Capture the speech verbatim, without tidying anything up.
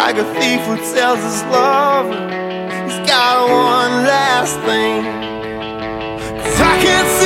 like a thief who tells his lover he's got one last thing. 'Cause I can't